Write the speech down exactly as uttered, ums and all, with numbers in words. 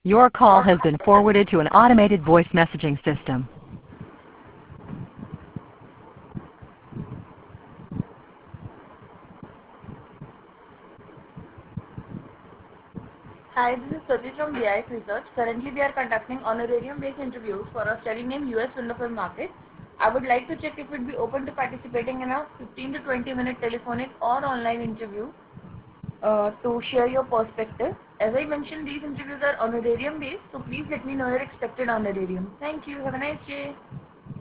Your call has been forwarded to an automated voice messaging system. Hi, this is Prati from B I F Research. Currently, we are conducting honorarium-based interviews for a study named U S Window Film Market. I would like to check if it would be open to participating in a fifteen to twenty minute telephonic or online interview uh, to share your perspective. As I mentioned, these interviews are honorarium-based, so please let me know your expected honorarium. Thank you. Have a nice day.